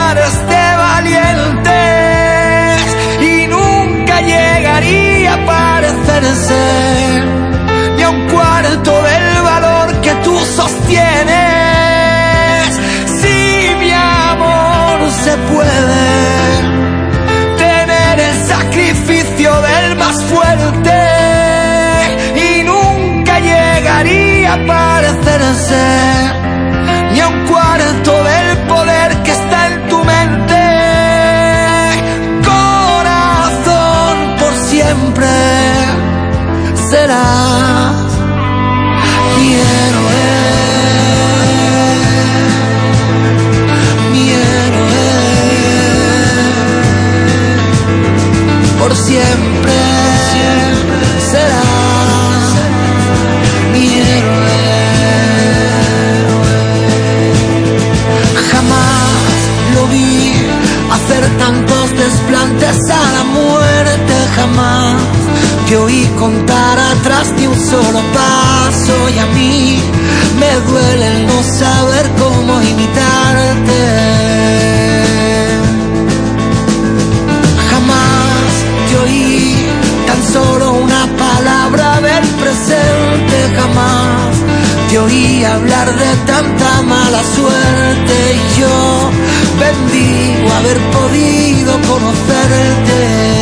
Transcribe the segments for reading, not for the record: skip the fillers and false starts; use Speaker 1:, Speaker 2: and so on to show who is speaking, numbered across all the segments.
Speaker 1: mares de valientes y nunca llegaría a parecerse ni a un cuarto del valor que tú sostienes. Si mi amor se puede tener el sacrificio del más fuerte y nunca llegaría a parecerse ni a un cuarto del poder que está en tu mente. Corazón, por siempre serás mi héroe, mi héroe. Por siempre serás mi héroe. Jamás lo vi hacer tantos desplantes a la muerte, jamás te oí contar atrás ni un solo paso, y a mí me duele el no saber cómo imitarte. Jamás te oí tan solo una palabra del presente, jamás te oí hablar de tanta mala suerte, y yo bendigo haber podido conocerte.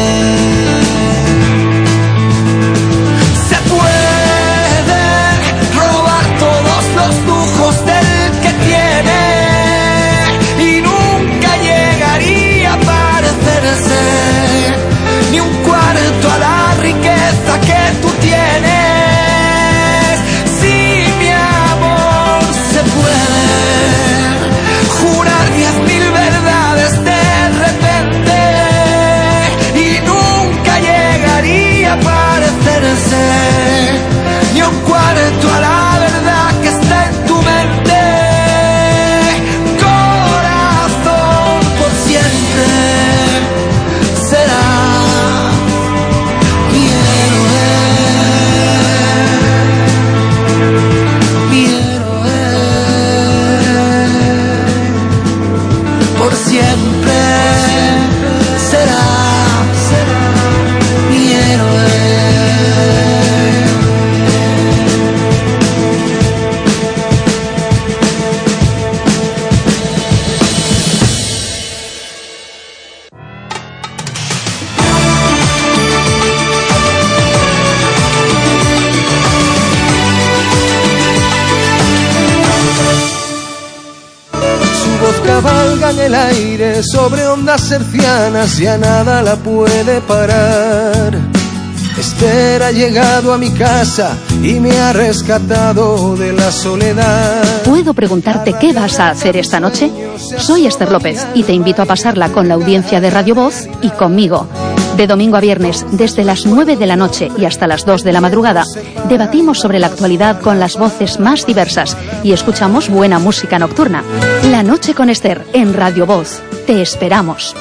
Speaker 1: Se pueden robar todos los lujos del que tiene y nunca llegaría a parecerse ni un cuarto a la riqueza que tú tienes. Jurar 10.000 verdades de repente y nunca llegaría a parecerse ni un cuarto a la verdad que está en tu mente. Corazón, por siempre será mi héroe, mi héroe. Por siempre será mi héroe. Cabalga en el aire sobre ondas hercianas, ya nada la puede parar. Esther ha llegado a mi casa y me ha rescatado de la soledad.
Speaker 2: ¿Puedo preguntarte qué vas a hacer esta noche? Soy Esther López y te invito a pasarla con la audiencia de Radio Voz y conmigo. De domingo a viernes, desde las 9 de la noche y hasta las 2 de la madrugada, debatimos sobre la actualidad con las voces más diversas y escuchamos buena música nocturna. La noche con Esther en Radio Voz. Te esperamos.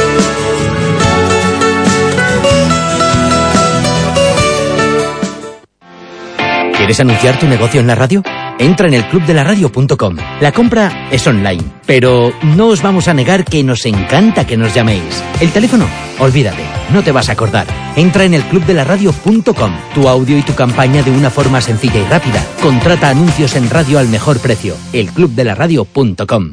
Speaker 3: ¿Quieres anunciar tu negocio en la radio? Entra en elclubdelaradio.com. La compra es online, pero no os vamos a negar que nos encanta que nos llaméis. El teléfono, olvídate, no te vas a acordar. Entra en elclubdelaradio.com. Tu audio y tu campaña de una forma sencilla y rápida. Contrata anuncios en radio al mejor precio. elclubdelaradio.com.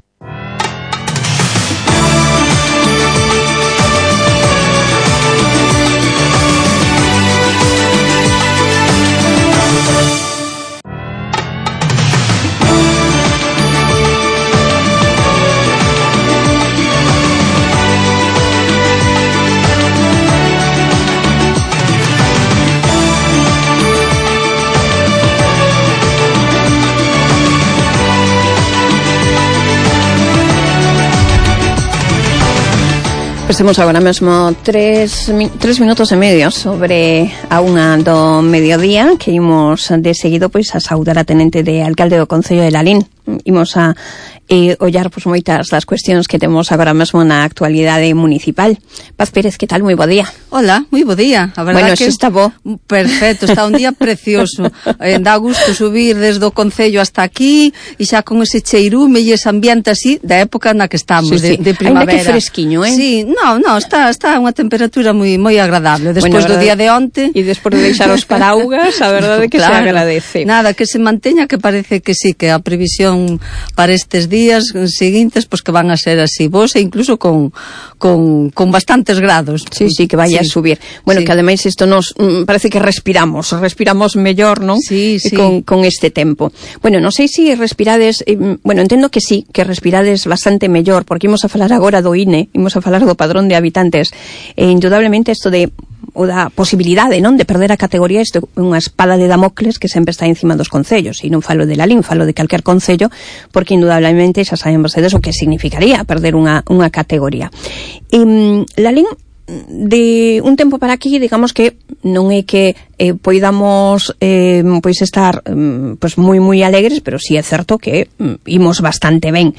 Speaker 4: Temos agora mesmo 3 minutos e medio sobre a unha do mediodía, que imos de seguido pois a saudar a tenente de alcalde do Concello de Lalín. Imos a e ollar pois moitas das cuestións que temos agora mesmo na actualidade municipal. Paz Pérez, que tal? Moi bo día.
Speaker 5: Hola, moi bo día. A verdad
Speaker 4: bueno,
Speaker 5: que
Speaker 4: está bo.
Speaker 5: Perfecto, está un día precioso. Dá gusto subir desde o Concello hasta aquí e xa con ese cheirume e ese ambiente así da época na que estamos,
Speaker 4: sí,
Speaker 5: de primavera.
Speaker 4: Ainda que fresquiño,
Speaker 5: Sí, no, está unha temperatura moi agradable despois do día de onte.
Speaker 4: E despois de deixar os paraugas, a verdade que claro, se agradece.
Speaker 5: Nada, que se manteña, que parece que sí, que a previsión para estes días seguintes, pues que van a ser así vos e incluso con bastantes grados.
Speaker 4: Sí, que vaya a subir. Bueno, que ademais isto nos parece que respiramos mellor, non?
Speaker 5: Sí.
Speaker 4: Con este tempo. Bueno, non sei se respirades, bueno, entendo que sí, que respirades bastante mellor, porque imos a falar agora do INE, imos a falar do padrón de habitantes, e indudablemente isto de ou da posibilidade, non, de perder a categoría, isto é unha espada de Damocles que sempre está encima dos concellos, e non falo de Lalín, falo de calquer concello, porque indudablemente xa saben vostedes o que significaría perder unha categoría. Lalín, de un tempo para aquí, digamos que non é que poidamos pois estar pois moi alegres, pero sí é certo que imos bastante ben.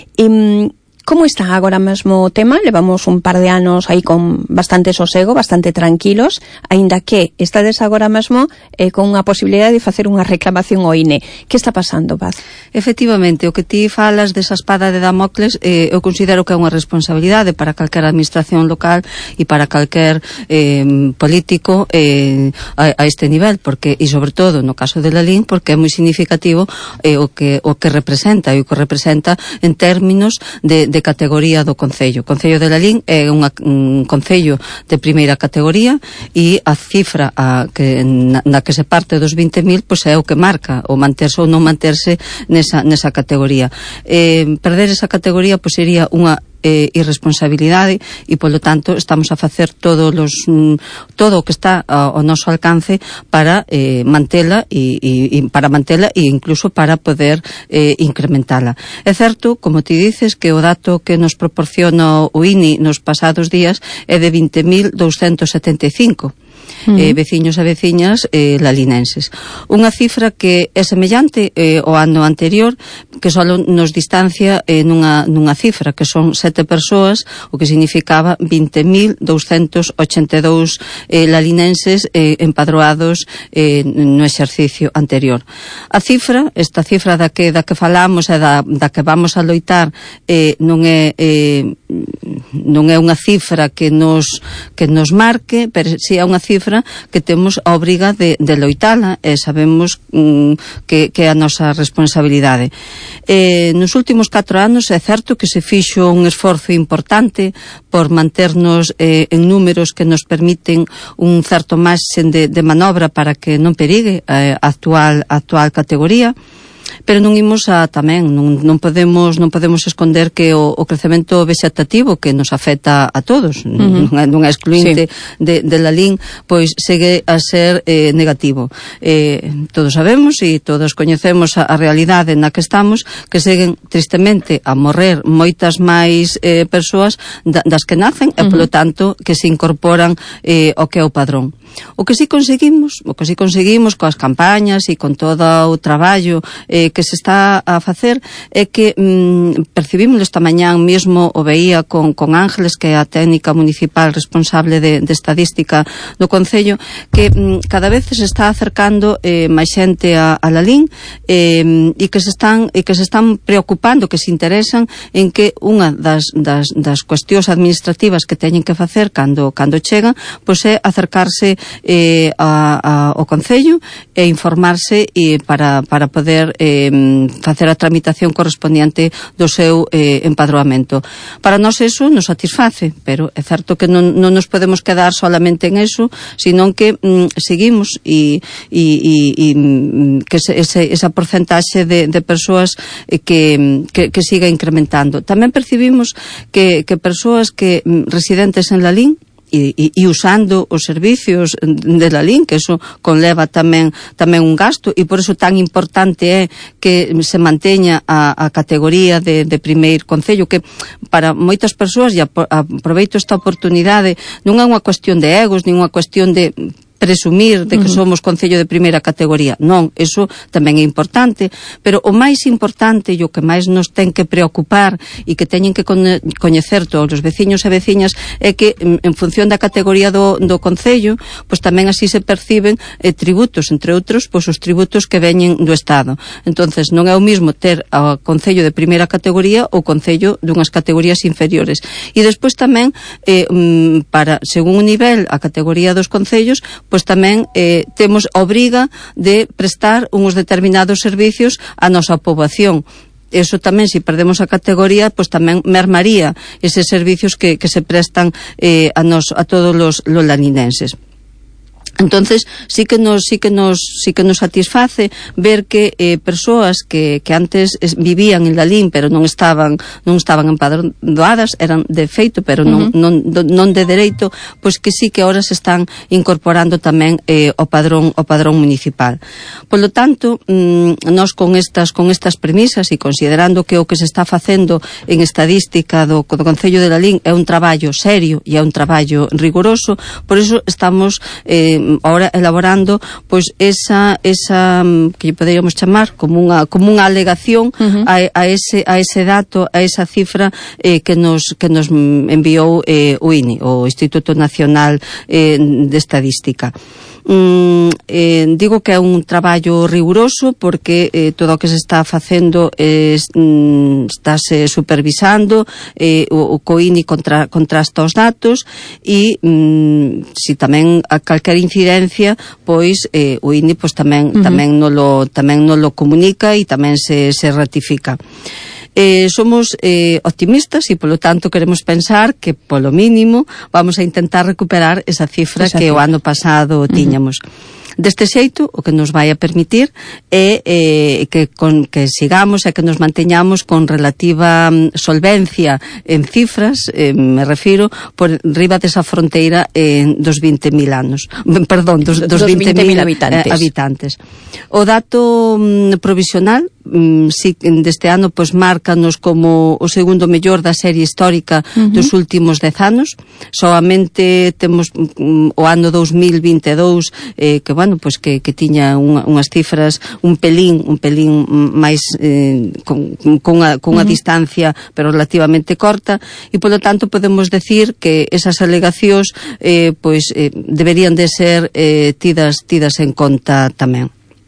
Speaker 4: Como está agora mesmo o tema? Levamos un par de anos aí con bastante sosego, bastante tranquilos, aínda que estades agora mesmo con unha posibilidade de facer unha reclamación ao INE. Que está pasando, Paz?
Speaker 5: Efectivamente, o que ti falas desa espada de Damocles, eu considero que é unha responsabilidade para calquera administración local e para calquer político a este nivel, porque, e sobre todo no caso de Lalín, porque é moi significativo o que representa, e o que representa en términos de categoría do Concello. O Concello de Lalín é un Concello de primeira categoría e a cifra na que se parte dos 20.000 pois é o que marca o manterse ou non manterse nesa categoría. Perder esa categoría pois sería unha irresponsabilidade e polo tanto estamos a facer todo o que está ao noso alcance para mantela e para mantela e incluso para poder incrementala. É certo, como ti dices, que o dato que nos proporciona o INI nos pasados días é de 20.275 veciños e veciñas lalinenses. Unha cifra que é semellante ao ano anterior, que só nos distancia nunha cifra, que son 7 persoas, o que significaba 20.282 lalinenses empadroados no exercicio anterior. Esta cifra da que falamos e da que vamos a loitar non é unha cifra que nos marque, pero si é unha cifra que temos a obriga de loitala e sabemos que é a nosa responsabilidade. Nos últimos 4 anos é certo que se fixo un esforzo importante por manternos en números que nos permiten un certo marxen de manobra para que non perigue a actual categoría, pero non imos tamén, non podemos esconder que o crecemento vexetativo que nos afecta a todos, non é excluinte de Lalín, pois segue a ser negativo. Todos sabemos e todos coñecemos a realidade na que estamos, que seguen tristemente a morrer moitas máis persoas das que nacen e polo tanto que se incorporan ao que é o padrón. O que si conseguimos coas campañas e con todo o traballo que se está a facer é que percibimos esta mañán mesmo, o veía con Ángeles, que é a técnica municipal responsable de estadística do Concello, que cada vez se está acercando máis xente a Lalín e que se están preocupando, que se interesan en que unha das cuestións administrativas que teñen que facer cando chegan, pois é acercarse ao Concello e informarse para poder facer a tramitación correspondiente do seu empadroamento. Para nós eso nos satisface, pero é certo que non nos podemos quedar solamente en eso, senón que seguimos e que esa porcentaxe de persoas que siga incrementando. Tamén percibimos que persoas que residentes en Lalín e usando os servicios de Lalín, que eso conleva tamén un gasto, e por eso tan importante é que se manteña a categoría de primeiro concello, que para moitas persoas, e aproveito esta oportunidade, non é unha cuestión de egos, nin unha cuestión de presumir de que somos concello de primeira categoría. Non, eso tamén é importante, pero o máis importante e o que máis nos ten que preocupar e que teñen que coñecer todos os veciños e veciñas é que en función da categoría do concello, pois tamén así se perciben tributos, entre outros, pois os tributos que veñen do Estado. Entonces, non é o mismo ter a concello de primeira categoría ou concello dunhas categorías inferiores. E despois tamén, para, según o nivel, a categoría dos concellos, pois tamén temos a obriga de prestar uns determinados servicios á nosa poboación. Eso tamén, se perdemos a categoría, pois tamén mermaría eses servicios que se prestan a todos os laninenses. Entonces, sí que nos satisface ver que persoas que antes vivían en Lalín, pero non estaban empadroadas, eran de feito, pero non de dereito, pois que sí que ahora se están incorporando tamén ao padrón municipal. Polo tanto, nós con estas premisas e considerando que o que se está facendo en estadística do Concello de Lalín é un traballo serio e é un traballo rigoroso, por iso estamos ahora elaborando pois esa que poderíamos chamar como unha alegación a ese dato, a esa cifra que nos enviou o INE, o Instituto Nacional de Estadística. Digo que é un traballo riguroso porque todo o que se está facendo estáse supervisando, o COINI contrasta os datos e si tamén a calquer incidencia pois o INI pois tamén nolo comunica e tamén se ratifica. Somos optimistas e polo tanto queremos pensar que polo mínimo vamos a intentar recuperar esa cifra que o ano pasado tiñamos. Deste xeito, o que nos vai a permitir é que sigamos e que nos manteñamos con relativa solvencia en cifras, me refiro, por riba desa fronteira dos 20.000 anos. Perdón, dos 20.000 habitantes. O dato provisional deste ano pois márcanos como o segundo mellor da serie histórica dos últimos 10 anos. Soamente temos o ano 2022 que bueno, pois que tiña unhas cifras un pelín máis con unha distancia pero relativamente corta e polo tanto podemos decir que esas alegacións pois deberían de ser tidas en conta tamén.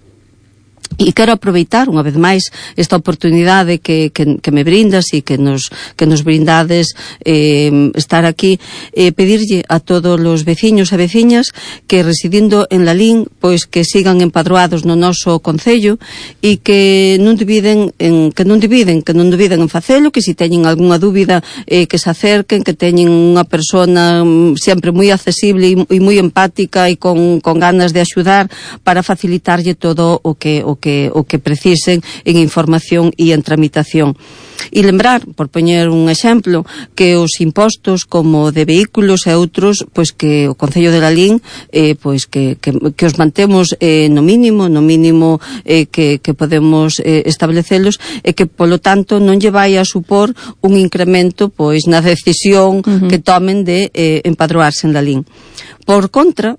Speaker 5: E quero aproveitar unha vez máis esta oportunidade que me brindas e que nos brindades estar aquí, pedirlle a todos os veciños e veciñas que residindo en Lalín pois que sigan empadroados no noso concello e que non dubiden en facelo, que se teñen algunha dúbida que se acerquen, que teñen unha persona sempre moi accesible e moi empática e con ganas de axudar para facilitarlle todo o que precisen en información e en tramitación. E lembrar, por poñer un exemplo, que os impostos como de vehículos e outros, pois que o Concello de Lalín pois que os mantemos no mínimo que podemos establecelos e que polo tanto non lle vai a supor un incremento pois na decisión que tomen de empadroarse en Lalín. Por contra,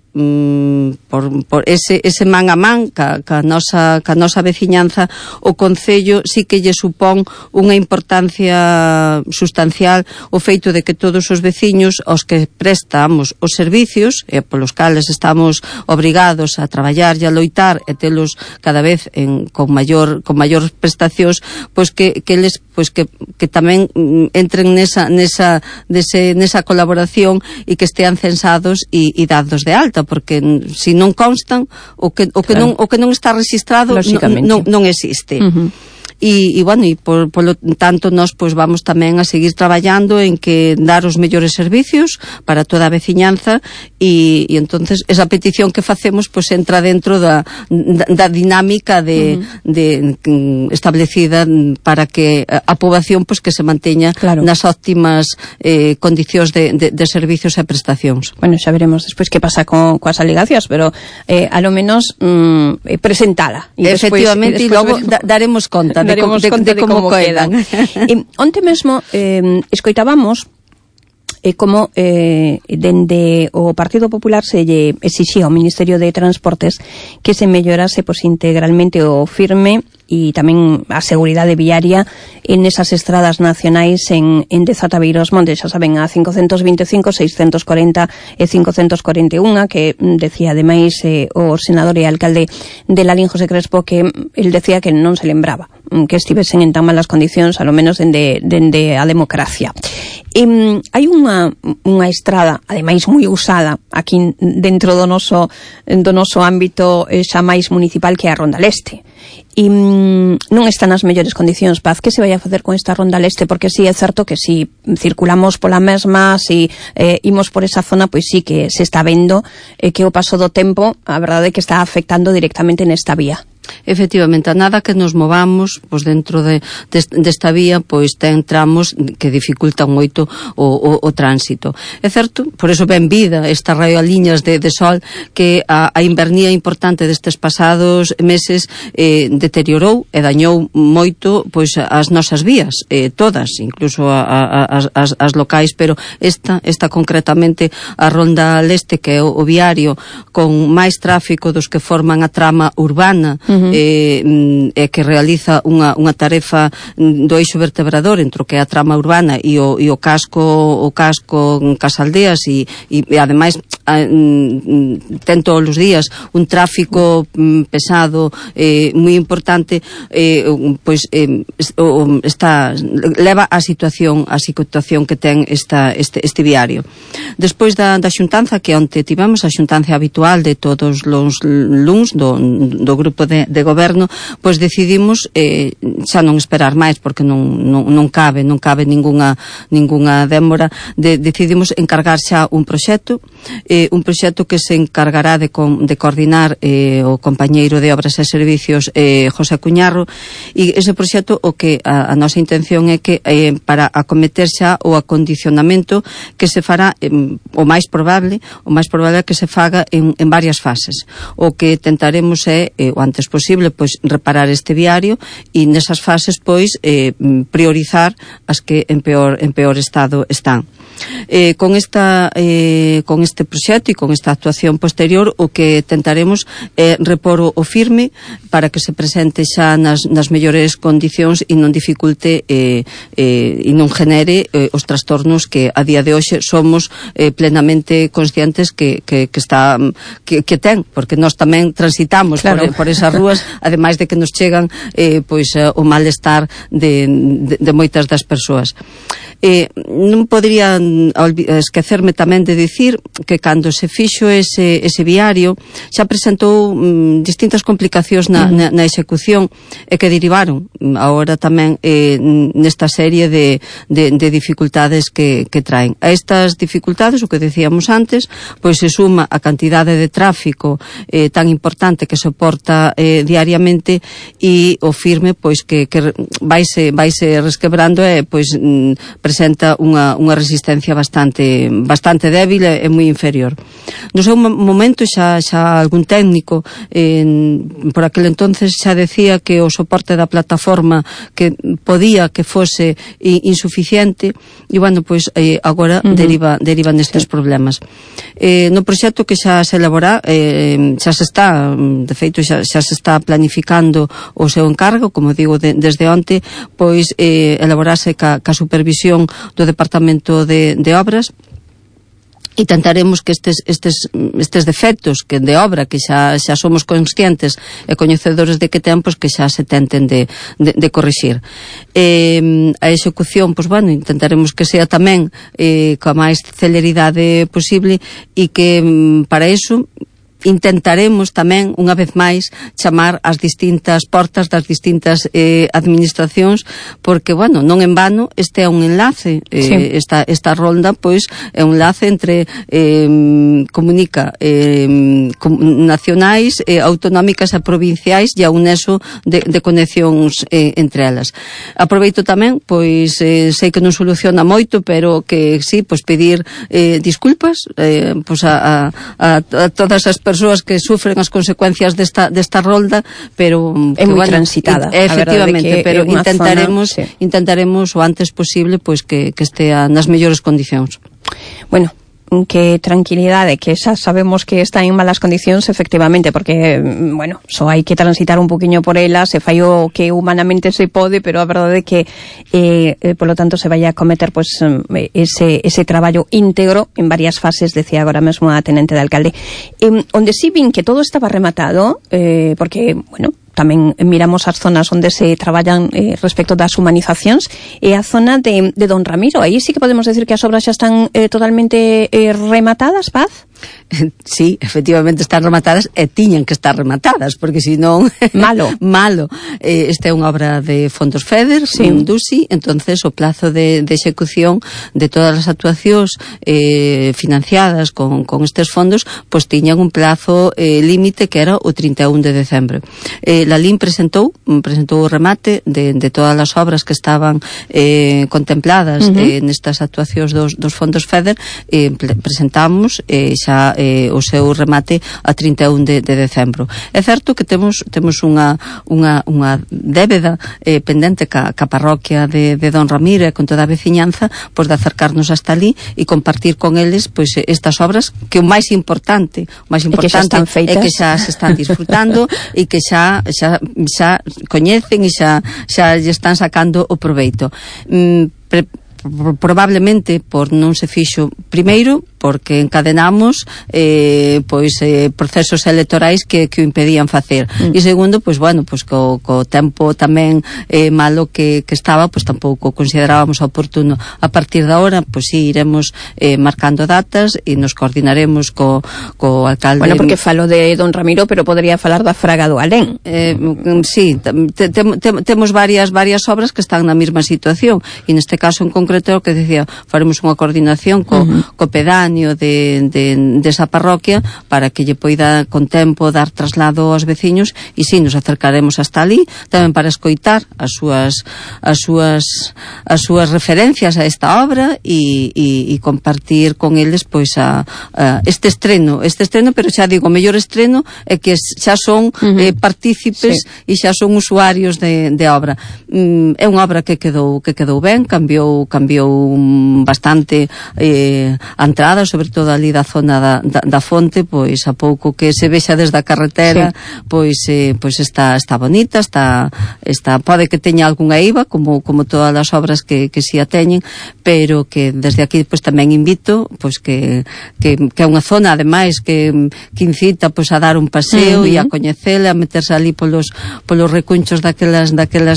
Speaker 5: por ese man a man ca nosa veciñanza, o Concello sí que lle supón unha importancia sustancial o feito de que todos os veciños aos que prestamos os servicios e polos cales estamos obrigados a traballar e a loitar e telos cada vez con maior prestacións, pois que eles pois que tamén entren nesa colaboración e que estean censados e dados de alta, porque se non constan o que non está registrado non existe. E bueno, e polo tanto nós pois vamos tamén a seguir traballando en que dar os mellores servicios para toda a veciñanza e entonces esa petición que facemos pois entra dentro da dinámica de establecida para que a poboación pois que se manteña nas óptimas condicións de servicios e prestacións.
Speaker 4: Bueno, xa veremos despois que pasa coas alegacións, pero a lo menos presentala.
Speaker 5: Efectivamente, e logo daremos conta de como quedan.
Speaker 4: Onte mesmo escoitábamos como dende o Partido Popular se lle exixía ao Ministerio de Transportes que se mellorase integralmente o firme e tamén a seguridade viaria en esas estradas nacionais en Deza Tabeiros Montes, xa saben, a 525, 640 e 541, que decía ademais o senador e alcalde de Lalín, José Crespo, que el decía que non se lembraba que estivesen en tan malas condicións, a lo menos dende a democracia. Hai unha estrada, ademais moi usada aquí dentro do noso ámbito xa máis municipal, que é a Ronda Leste. E non está nas mellores condicións. Paz, que se vai a facer con esta Ronda Leste? Porque sí, é certo que si circulamos pola mesma, si imos por esa zona, pois sí que se está vendo que o paso do tempo, a verdade é que está afectando directamente nesta vía.
Speaker 5: Efectivamente, a nada que nos movamos dentro desta vía, ten tramos que dificultan moito o tránsito. É certo, por eso ben vida estas radioliñas de sol, que a invernía importante destes pasados meses deteriorou e dañou moito as nosas vías, todas, incluso as locais, pero esta concretamente, a Ronda Leste, que é o viario con máis tráfico dos que forman a trama urbana, que realiza unha tarefa do eixo vertebrador entre o que é a trama urbana e o casco cas aldeas, e ademais ten todos os días un tráfico pesado moi importante, leva a situación que ten este viario. Despois da xuntanza que onte tivemos, a xuntanza habitual de todos os luns do grupo de goberno, decidimos xa non esperar máis, porque non cabe ninguna démora, decidimos encargar xa un proxecto que se encargará de coordinar o compañeiro de Obras e Servicios, José Cuñarro, e ese proxecto o que a nosa intención é que para acometer xa o acondicionamento que se fará o máis probable é que se faga en varias fases. O que tentaremos é o antes posible reparar este viario, e nesas fases priorizar as que en peor estado están. Con este proxecto e con esta actuación posterior, o que tentaremos é repor o firme para que se presente xa nas mellores condicións e non dificulte e non genere os trastornos que a día de hoxe somos plenamente conscientes que ten, porque nós tamén transitamos, claro, por esas rúas, ademais de que nos chegan o malestar de moitas das persoas. Non podría esquecerme tamén de dicir que cando se fixo ese viario xa presentou distintas complicacións na execución, e que derivaron agora tamén nesta serie de dificultades que traen. A estas dificultades, o que decíamos antes, se suma a cantidade de tráfico tan importante que soporta diariamente, e o firme que vaise resquebrando e presenta unha resistencia bastante débil e moi inferior. No seu momento xa algún técnico por aquel entonces xa decía que o soporte da plataforma que podía que fose insuficiente, e agora deriva nestes problemas. No proxecto que xa se elabora, xa se está, de feito xa se está planificando o seu encargo, como digo, desde onte, elaborase ca supervisión do Departamento de Obras, e tentaremos que estes defectos de obra que xa somos conscientes e coñecedores de que ten, que xa se tenten de corrixir. A execución, intentaremos que sea tamén coa máis celeridade posible, e que para iso intentaremos tamén, unha vez máis, chamar as distintas portas das distintas administracións, porque, non en vano, este é un enlace, esta ronda, é un enlace entre comunica nacionais, autonómicas e provinciais, e a un nexo de conexións entre elas. Aproveito tamén, sei que non soluciona moito, pero que sí, pedir disculpas a todas as persoas que sufren as consecuencias desta rolda, pero
Speaker 4: é moi transitada,
Speaker 5: efectivamente, pero intentaremos o antes posible que estea nas mellores condicións.
Speaker 4: Bueno, que tranquilidade, que xa sabemos que está en malas condicións, efectivamente, porque, bueno, só hai que transitar un poquinho por ela, se fai o que humanamente se pode, pero a verdade é que polo tanto se vai a cometer pues ese traballo íntegro en varias fases, decía agora mesmo a tenente de alcalde. Onde si vin que todo estaba rematado, porque, bueno, tamén miramos as zonas onde se traballan respecto das humanizacións, e a zona de Don Ramiro, aí sí que podemos decir que as obras xa están totalmente rematadas, Paz?
Speaker 5: Sí, efectivamente están rematadas e tiñan que estar rematadas, porque senón malo. Esta é unha obra de fondos FEDER, sí. Un DUSI, entonces o plazo de execución de todas as actuacións financiadas con estes fondos, pois tiñan un plazo límite que era o 31 de decembro. La LIN presentou o remate de todas as obras que estaban contempladas nestas actuacións dos fondos FEDER, presentamos xa o seu remate a 31 de decembro. É certo que temos unha débeda pendente ca parroquia de Don Ramiro e con toda a veciñanza, pois de acercarnos hasta ali e compartir con eles pois estas obras, que o máis importante é que xa se están disfrutando e que xa coñecen e xa lle están sacando o proveito. Probablemente por non se fixo primeiro porque encadenamos procesos electorais que o impedían facer, e segundo, pois bueno, pois co tempo tamén malo que estaba, pois tampouco considerábamos oportuno. A partir de ahora, pois si iremos marcando datas e nos coordinaremos co alcalde.
Speaker 4: Bueno, porque falo de Don Ramiro, pero podría falar da Fraga do Alén.
Speaker 5: Sí, temos varias obras que están na mesma situación, e neste caso en concreto o que decía, faremos unha coordinación co pedáneo desa parroquia para que lle poida con tempo dar traslado aos veciños, e si nos acercaremos hasta ali tamén para escoitar as súas referencias a esta obra e compartir con eles pois este estreno, pero xa digo, o mellor estreno é que xa son partícipes e xa son usuarios de obra. É unha obra que quedou ben, cambiou bastante a entrada, sobre todo ali da zona da fonte, pois a pouco que se vexa desde a carretera, pois está bonita, está pode que teña algunha eiva, como todas as obras que si a teñen, pero que desde aquí pois tamén invito pois que é unha zona ademais que incita pois a dar un paseo e a coñecela, a meterse ali polos recunchos daquelas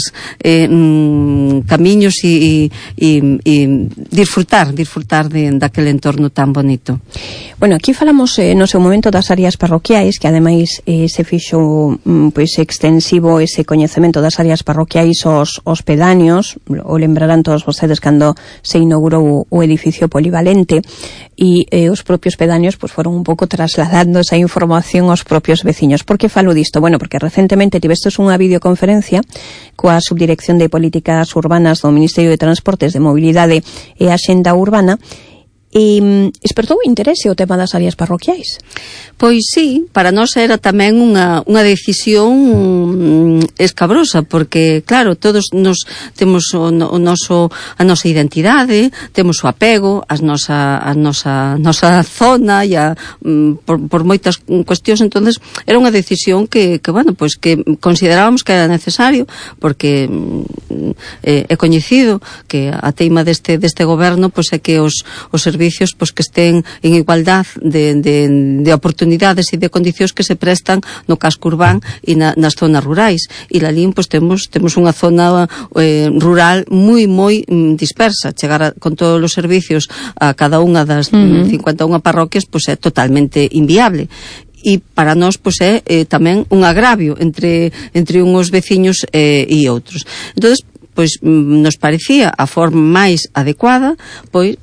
Speaker 5: camiños e disfrutar daquele entorno tan bonito.
Speaker 4: Bueno, aquí falamos no seu momento das áreas parroquiais, que ademais se fixo pois extensivo ese coñecemento das áreas parroquiais aos pedáneos. O lembrarán todos vostedes cando se inaugurou o edificio polivalente, e os propios pedáneos pois foron un pouco trasladando esa información aos propios veciños. Por que falo disto? Bueno, porque recentemente tivestes unha videoconferencia coa Subdirección de Políticas Urbanas do Ministerio de Transportes, de Mobilidade e Axenda Urbana, e espertou interese o tema das áreas parroquiais.
Speaker 5: Pois sí, para nós era tamén unha decisión escabrosa, porque claro, todos nos temos a nosa identidade, temos o apego a nosa zona e por moitas cuestións. Entonces era unha decisión que bueno, pois que considerábamos que era necesario, porque é coñecido que a teima deste goberno pois é que os servicios pois que estén en igualdade de oportunidades e de condicións que se prestan no casco urbán e nas zonas rurais. E la LIN pois temos unha zona rural moi dispersa. Chegar con todos os servicios a cada unha das 51 parroquias pois é totalmente inviable. E para nós pois é tamén un agravio entre uns veciños e outros. Entonces pois nos parecía a forma máis adecuada pois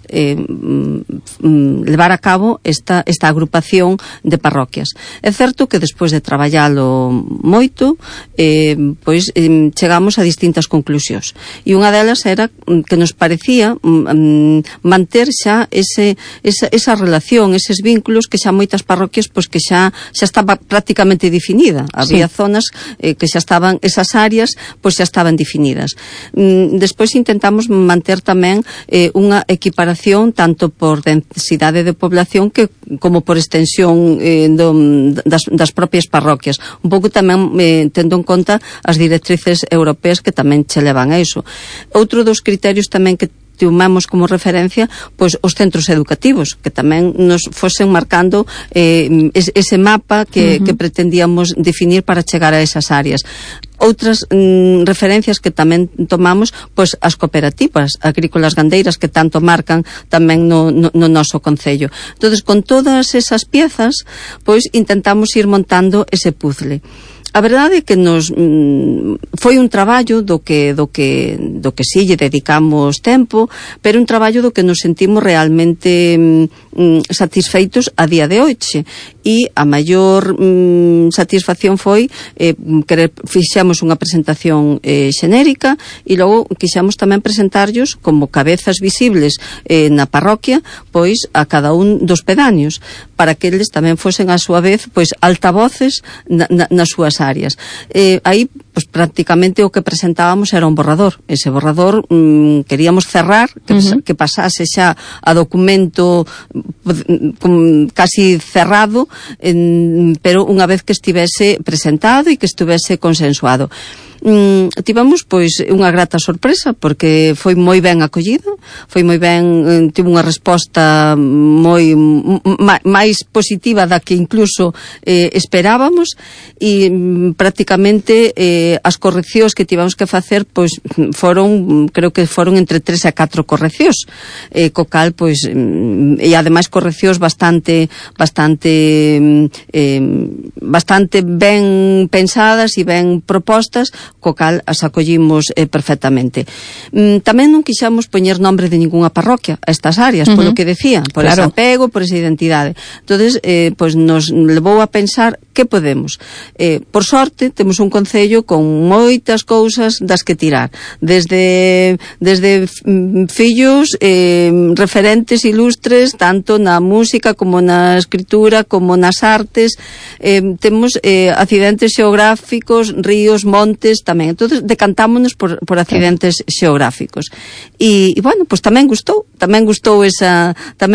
Speaker 5: levar a cabo esta agrupación de parroquias. É certo que despois de traballalo moito pois chegamos a distintas conclusións, e unha delas era que nos parecía manter xa esa relación, eses vínculos que xa moitas parroquias pois que xa estaba prácticamente definida. Había zonas que xa estaban, esas áreas pois xa estaban definidas. Despois intentamos manter tamén unha equiparación tanto por densidade de población como por extensión das propias parroquias, un pouco tamén tendo en conta as directrices europeas que tamén che levan a iso. Outro dos criterios tamén que tomamos como referencia, pois os centros educativos, que tamén nos fosen marcando ese mapa que pretendíamos definir para chegar a esas áreas. Outras referencias que tamén tomamos, pois as cooperativas agrícolas gandeiras que tanto marcan tamén no noso concello. Entonces, con todas esas piezas, pois intentamos ir montando ese puzzle. A verdade é que foi un traballo do que si lle dedicamos tempo, pero un traballo do que nos sentimos realmente satisfeitos a día de hoxe, e a maior satisfacción foi que fixemos unha presentación xenérica, e logo quixemos tamén presentarllos como cabezas visibles na parroquia, pois a cada un dos pedáneos, para que eles tamén fosen a súa vez pois altavoces nas súas áreas. Aí, pois, prácticamente o que presentábamos era un borrador. Ese borrador queríamos cerrar, que pasase xa a documento casi cerrado, pero unha vez que estivese presentado e que estivese consensuado. Tivemos pois unha grata sorpresa, porque foi moi ben acollido, foi moi ben, tivo unha resposta moi máis positiva da que incluso esperábamos, e prácticamente as correccións que tivemos que facer pois creo que foron entre 3 e 4 correccións, co cal pois, e ademais correccións bastante ben pensadas e ben propostas, co cal as acollimos perfectamente. Tamén non quixamos poñer nombre de ningunha parroquia a estas áreas, polo que decía, por ese apego, por esa identidade. Entonces, pois nos levou a pensar que podemos. Por sorte, temos un concello con moitas cousas das que tirar, desde fillos referentes ilustres tanto na música como na escritura como nas artes, temos accidentes xeográficos, ríos, montes tamén. Entonces decantámonos por accidentes xeográficos. E bueno, pois tamén gustou esa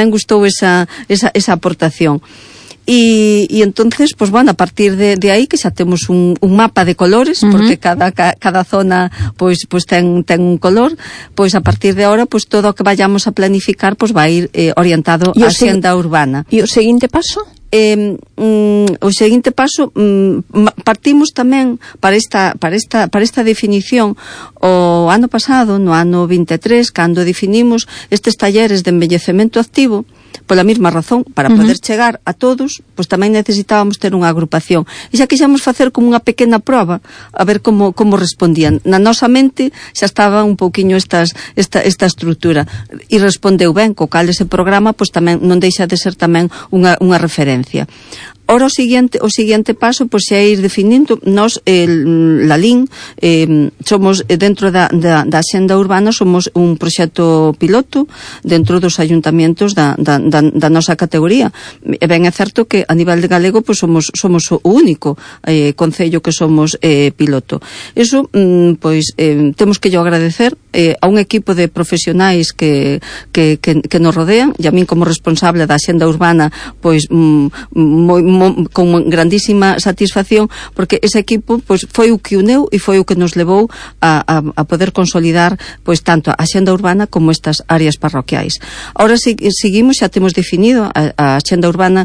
Speaker 5: aportación. E entonces, pues bueno, a partir de aí que xa temos un mapa de colores, porque cada zona pois ten un color, pois a partir de ahora pois todo o que vayamos a planificar pois vai ir orientado á xenda urbana.
Speaker 4: E o seguinte paso?
Speaker 5: O seguinte paso, partimos tamén para esta definición o ano pasado, no ano 23, cando definimos estes talleres de envellecemento activo. Pola mesma razón, para poder chegar a todos, pois tamén necesitábamos ter unha agrupación. E xa quixamos facer como unha pequena proba, a ver como respondían. Na nosa mente xa estaba un pouquiño esta estrutura, e respondeu ben, co cal ese programa pois tamén non deixa de ser tamén unha referencia. Ora o seguinte paso pois é ir definindo. Nós, Lalín, somos dentro da xenda urbana, somos un proxecto piloto dentro dos ayuntamientos da nosa categoría. E ben é certo que a nivel de galego pois somos o único concello que somos piloto. Eso pois temos que yo agradecer a un equipo de profesionais que nos rodean, e a min como responsable da xenda urbana pois con grandísima satisfacción, porque ese equipo pois foi o que uneu e foi o que nos levou a poder consolidar pois tanto a xenda urbana como estas áreas parroquiais. Ahora seguimos, xa temos definido a xenda urbana,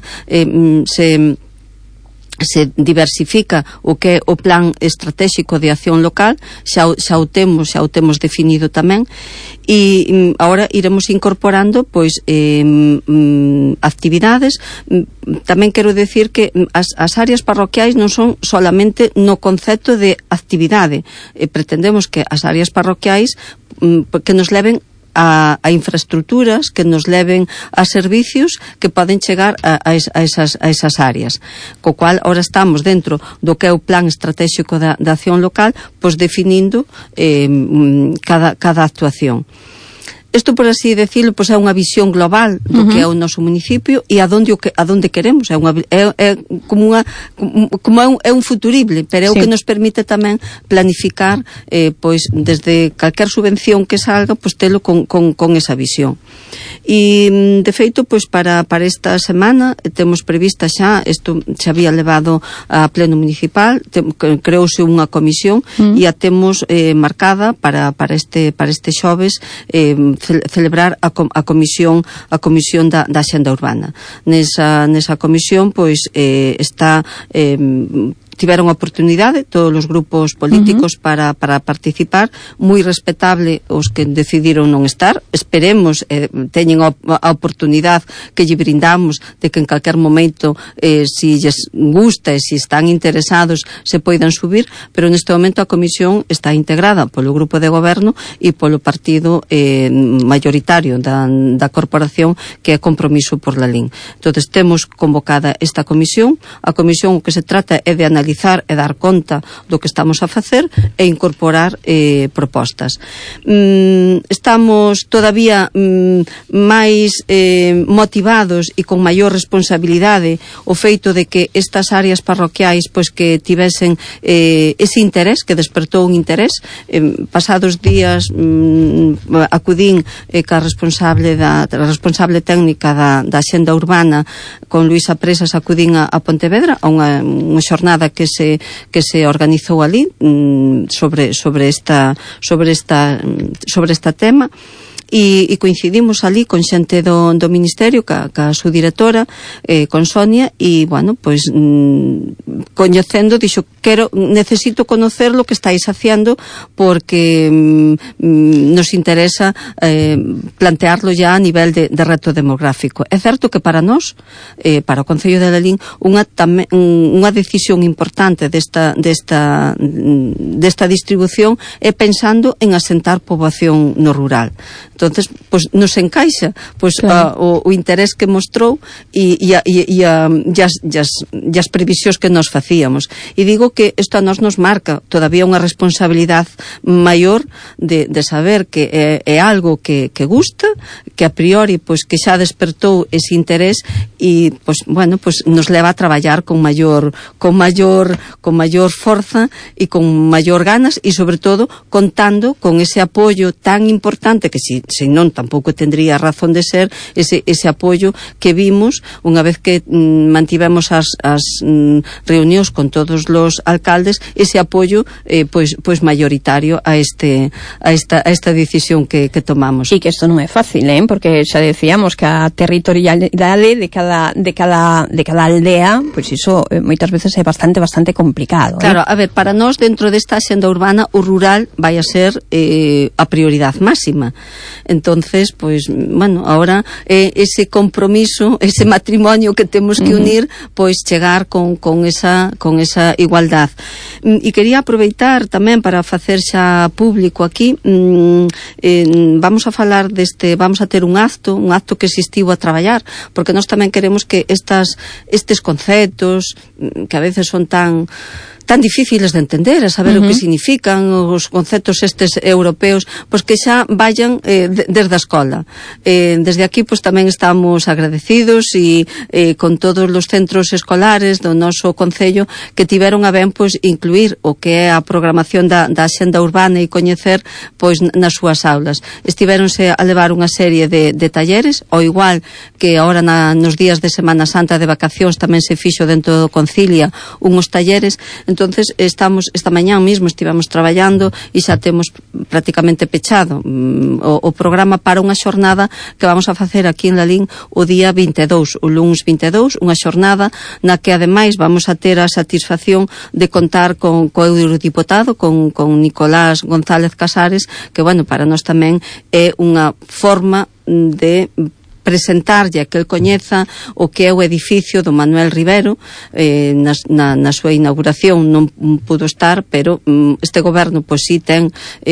Speaker 5: se diversifica o que é o plan estratégico de acción local, xa o temos definido tamén, e agora iremos incorporando pois actividades. Tamén quero decir que as áreas parroquiais non son solamente no concepto de actividade, pretendemos que as áreas parroquiais que nos leven a infraestructuras, que nos leven a servicios que poden chegar a esas áreas, co cual ahora estamos dentro do que é o plan estratégico da acción local, pois definindo cada actuación. isto por así decirlo, pois é unha visión global do que é o noso municipio e a donde queremos. É un futurible, pero é o que nos permite tamén planificar pois desde calquer subvención que salga, pois telo con esa visión. E de feito, pois para esta semana temos prevista xa, isto xa había levado a pleno municipal, creouse unha comisión e a temos marcada para este xoves celebrar a comisión da Axenda Urbana. Nesa comisión pois está tiveron a oportunidade todos os grupos políticos para participar, moi respetable os que decidiron non estar. Esperemos teñen a oportunidade que lle brindamos de que en calquer momento si lles gusta e si están interesados se poidan subir, pero neste momento a comisión está integrada polo grupo de goberno e polo partido mayoritario da corporación, que é Compromiso por la Lín. Entonces temos convocada esta comisión. A comisión o que se trata é de analizar e dar conta do que estamos a facer e incorporar propostas. Estamos todavía máis motivados e con maior responsabilidade o feito de que estas áreas parroquiais pois que tivesen ese interés, que despertou un interés. Pasados días acudín ca responsable técnica da Axenda Urbana con Luisa Presas, acudín a Pontevedra a unha xornada que se organizou ali sobre esta tema. E coincidimos ali con xente do Ministerio, ca súa directora, con Sonia, e, bueno, pois coñecendo, dixo, necesito conocer lo que estáis haciendo porque nos interesa plantearlo ya a nivel de reto demográfico. É certo que para nós, para o Concello de Lalín, unha decisión importante desta distribución é pensando en asentar poboación no rural. Entonces, pois nos encaixa pois claro, o interés que mostrou e as previsións que nos facíamos. E digo que isto a nós nos marca todavía unha responsabilidade maior de saber que é algo que gusta, que a priori pois que xa despertou ese interés e pois bueno, pois nos leva a traballar con maior forza e con maior ganas e sobre todo contando con ese apoio tan importante que se non tampouco tendría razón de ser ese apoio que vimos unha vez que mantivemos as reunións con todos os alcaldes, ese apoio pois mayoritario a esta decisión que tomamos.
Speaker 4: E que isto non é fácil, porque xa decíamos que a territorialidade de cada aldea, pois iso moitas veces é bastante complicado.
Speaker 5: Claro, a ver, para nós dentro desta Axenda Urbana o rural vai a ser a prioridade máxima. Entonces, pois, bueno, ahora ese compromiso, ese matrimonio que temos que unir, pois chegar con esa igualdad. E quería aproveitar tamén para facer xa público aquí, vamos a falar vamos a ter un acto que existiu a traballar, porque nós tamén queremos que estes conceptos que a veces son tan difíciles de entender, a saber o que significan os conceptos estes europeos, pois que xa vayan desde a escola. Desde aquí, pois tamén estamos agradecidos e con todos os centros escolares do noso concello que tiveron a ben, pois, incluir o que é a programación da Axenda Urbana e coñecer, pois, nas súas aulas. Estivéronse a levar unha serie de talleres, ao igual que agora nos días de Semana Santa de vacacións tamén se fixo dentro do Concilia unhos talleres. Entonces esta mañá mesmo estivemos traballando e xa temos prácticamente pechado o programa para unha xornada que vamos a facer aquí en Lalín o día 22, o lunes 22, unha xornada na que ademais vamos a ter a satisfacción de contar co eurodiputado, con Nicolás González Casares, que, bueno, para nós tamén é unha forma de presentarlle que el coñeza o que é o edificio do Manuel Rivero. Na súa inauguración non pudo estar, pero este goberno pois sí ten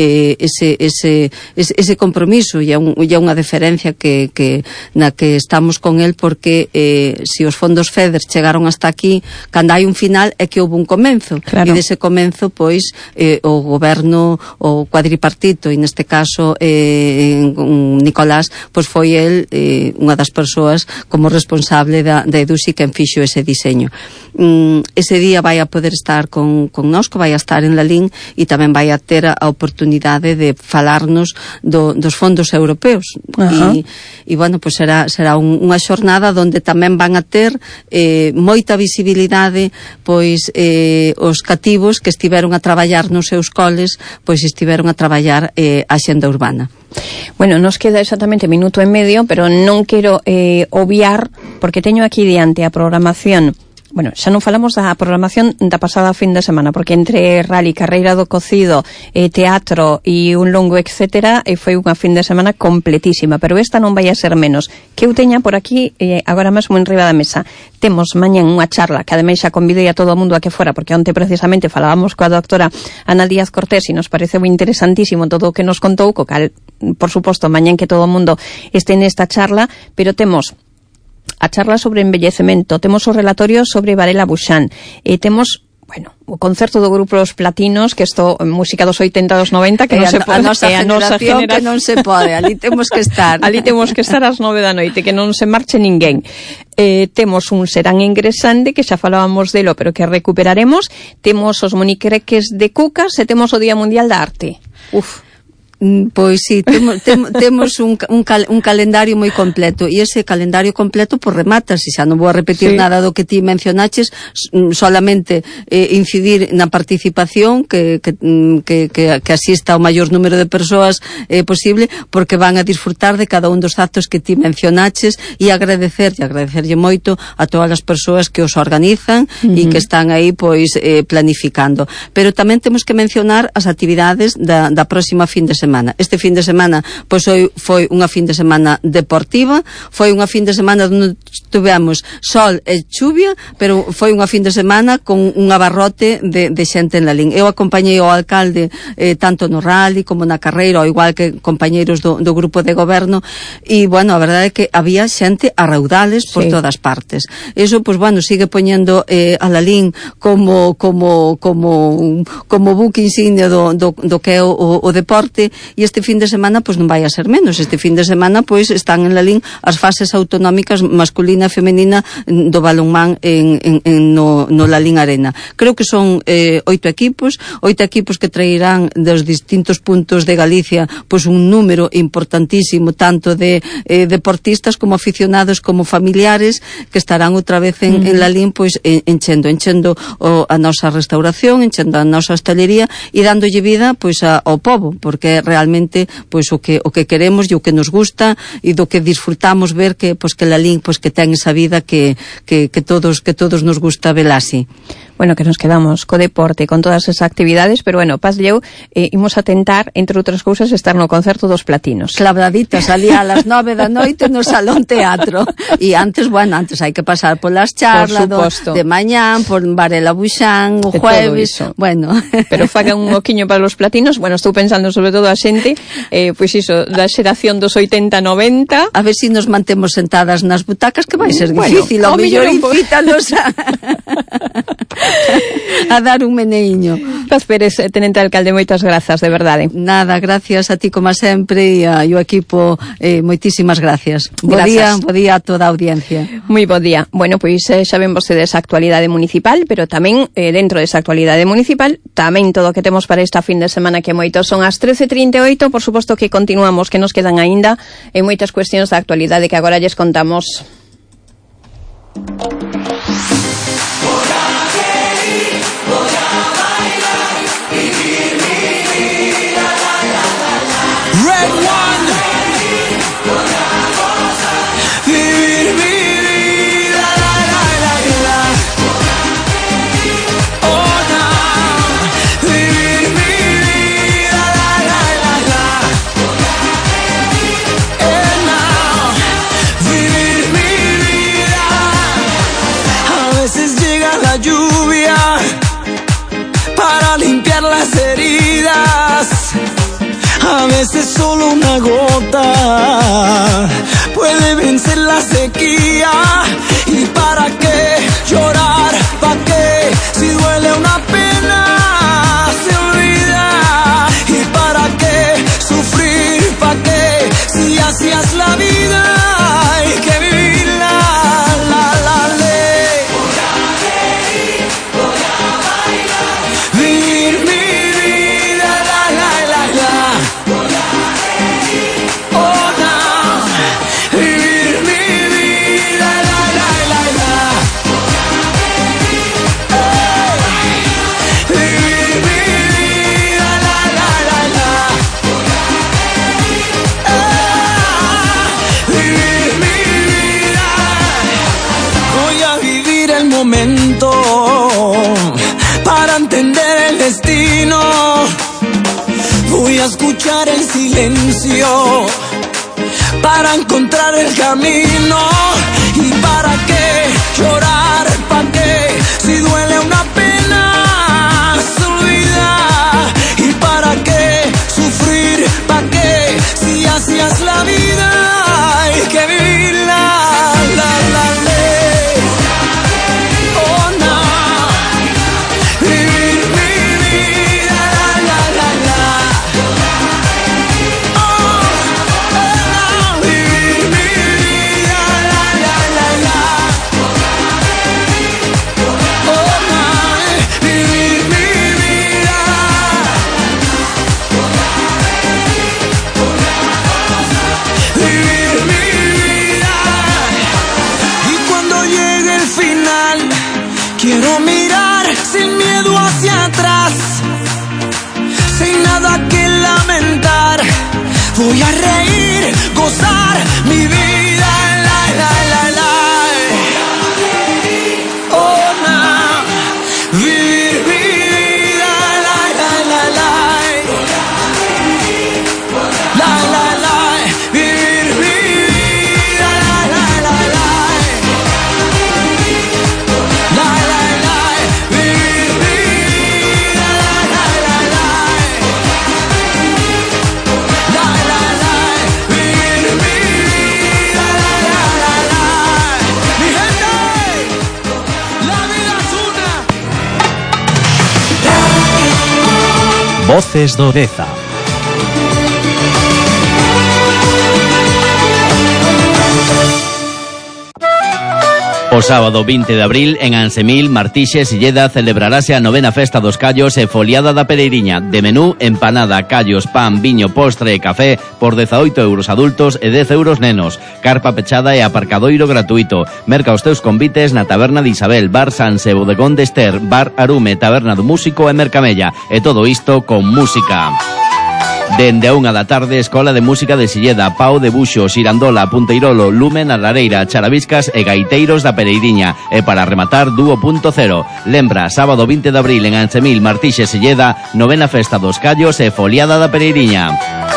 Speaker 5: ese compromiso, e é unha deferencia na que estamos con el, porque se os fondos FEDER chegaron hasta aquí, cando hai un final é que houve un comenzo, claro. E dese comenzo pois o goberno, o cuadripartito, e neste caso Nicolás, pois foi el unha das persoas como responsable da EDUSI quen fixo ese diseño. Ese día vai a poder estar con nosco, vai a estar en Lalín, e tamén vai a ter a oportunidade de falarnos dos fondos europeos. E bueno, pois será unha xornada onde tamén van a ter moita visibilidade pois os cativos que estiveron a traballar nos seus coles, pois estiveron a traballar a xenda urbana.
Speaker 4: Bueno, nos queda exactamente minuto e medio, pero non quero obviar, porque teño aquí diante a programación. Bueno, xa non falamos da programación da pasada fin de semana, porque entre rally, carreira do cocido, teatro e un longo, etcétera, foi unha fin de semana completísima, pero esta non vai a ser menos. Que eu teña por aquí, agora mesmo en riba da mesa, temos mañán unha charla, que ademais xa convidei a todo o mundo a que fora, porque onte precisamente falábamos coa doctora Ana Díaz Cortés e nos pareceu interesantísimo todo o que nos contou, co cal, por suposto, mañán que todo o mundo este nesta charla, pero temos a charla sobre envellecemento, temos o relatorio sobre Varela Buxán, e temos, bueno, o concerto do grupo Os Platinos, que isto música dos 80 dos 90, que non se pode,
Speaker 5: a nosa generación que non se pode, ali temos que estar.
Speaker 4: Ali temos que estar ás 9 da noite, que non se marche ninguén. Temos un Serán Ingresante, que xa falábamos delo, pero que recuperaremos. Temos os moniquereques de Cucas e temos o Día Mundial da Arte.
Speaker 5: Pois sí, temos un calendario moi completo, e ese calendario completo por remata, se xa non vou a repetir nada do que ti mencionaches, solamente incidir na participación, que asista o maior número de persoas posible, porque van a disfrutar de cada un dos actos que ti mencionaches, e agradecerlle moito a todas as persoas que os organizan e que están aí pois planificando. Pero tamén temos que mencionar as actividades da próxima fin de semana. Este fin de semana pois foi unha fin de semana deportiva, foi unha fin de semana onde tivemos sol e chuvia, pero foi unha fin de semana con un abarrote de xente en Lalín. Eu acompañei o alcalde tanto no rally como na carreira, ao igual que compañeiros do grupo de goberno, e bueno, a verdade é que había xente a raudales por todas partes. Eso, pois bueno, sigue poñendo a Lalín como buque insignia do que é o deporte. E este fin de semana pois non vai a ser menos. Este fin de semana pois están en Lalín as fases autonómicas masculina e femenina do balonmán no Lalín Arena. Creo que son 8 equipos que traerán dos distintos puntos de Galicia pois un número importantísimo tanto de deportistas como aficionados como familiares, que estarán outra vez en Lalín pois enchendo a nosa restauración, enchendo a nosa hostelería e dándolle vida pois ao pobo, porque realmente pois o que queremos e o que nos gusta e do que disfrutamos ver que Lalín pois que ten esa vida que todos nos gusta vela así.
Speaker 4: Bueno, que nos quedamos co deporte, con todas esas actividades, pero bueno, Paz Lleu, imos a tentar, entre outras cousas, estar no concerto dos Platinos.
Speaker 5: Clavraditas, ali a las 9 da noite no Salón Teatro. E antes hai que pasar polas charlas de mañán, por Varela Buxán, o jueves. Bueno,
Speaker 4: pero fagan un oquiño para os Platinos. Bueno, estou pensando sobre todo a xente, pois iso, da xeración dos 80-90.
Speaker 5: A ver se nos mantemos sentadas nas butacas, que vai ser difícil, ao mellor incítanos a dar un meneiño.
Speaker 4: Paz Pérez, tenente alcalde, moitas grazas, de verdade.
Speaker 5: Nada, gracias a ti como sempre e ao equipo, moitísimas gracias. Bo día a toda a audiencia.
Speaker 4: Moi bo día. Bueno, pois xa ven vostedes a actualidade municipal, pero tamén dentro desa actualidade municipal, tamén todo o que temos para esta fin de semana, que moitos son as 13:38, por suposto que continuamos, que nos quedan aínda moitas cuestións da actualidade que agora lles contamos.
Speaker 1: Vivir a veces solo una gota puede vencer la sequía. ¿Y para qué llorar? ¿Para qué? Si duele una pena se olvida. ¿Y para qué sufrir? ¿Para qué? Si así es la vida hay que vivirla. La ley. Voy a reír, voy a bailar, vivir mi vida. La. Voy a reír, oh no, vivir mi vida. La. Voy a reír, vivir mi vida. La. Voy a reír, vivir mi vida. Voy a vivir el momento para entender el destino. Voy a escuchar el silencio para encontrar el camino. ¿Y para qué llorar? ¿Para qué? Si duele una pena se olvida. ¿Y para qué sufrir? ¿Para qué? Si así es la vida hay que vivirla. La ley. Oh no, vivir mi vida. La. Oh, vivir mi vida. La. Oh no, vivir mi vida. Vivir mi vida. Y cuando llegue el final, quiero mirar sin miedo hacia atrás, sin nada que lamentar. Voy a reír, gozar mi vida. La. Oh no, vivir mi vida. La. Vivir mi vida. La. Vivir mi vida. Vivir mi vida. Mi gente, la vida es una.
Speaker 6: Voces do Deza.
Speaker 7: O sábado 20 de abril, en Ansemil, Martixes, Silleda, celebrarase a 9ª Festa dos Callos e Foliada da Pereiriña. De menú, empanada, callos, pan, viño, postre e café por 18 euros adultos e 10 euros nenos. Carpa pechada e aparcadoiro gratuito. Merca os teus convites na Taberna de Isabel, Bar Sanse, Bodegón de Ester, Bar Arume, Taberna do Músico e Mercamella. E todo isto con música. Dende a 1 da tarde, Escola de Música de Silleda, Pau de Buxo, Xirandola, Punteirolo, Lumen, a Lareira, Charaviscas e Gaiteiros da Pereiriña. E para rematar, Dúo Punto Cero. Lembra, sábado 20 de abril en Ansemil, Martixes, Silleda, 9ª Festa dos Callos e Foliada da Pereiriña.